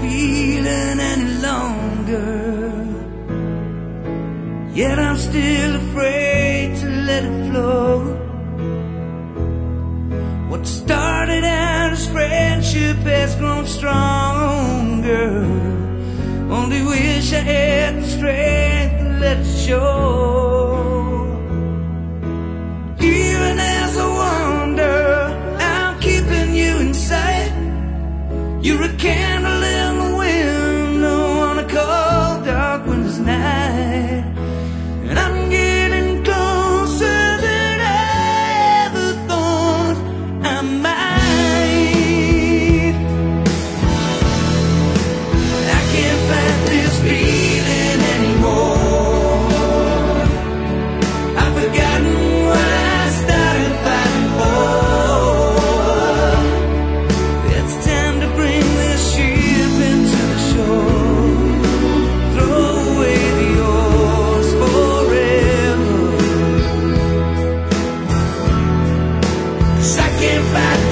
feeling any longer. Yet I'm still afraid to let it flow. What started out as friendship has grown stronger. Only wish I had the strength to let it show. Even as I wander, I'm keeping you in sight. You're a candle in the window on a cold, dark winter's night. And I'm getting closer than I ever thought I might. I can't fight this feeling anymore. I've forgotten what I started fighting for. It's time to bring this ship into the shore. Throw away the oars forever. 'Cause I can't fight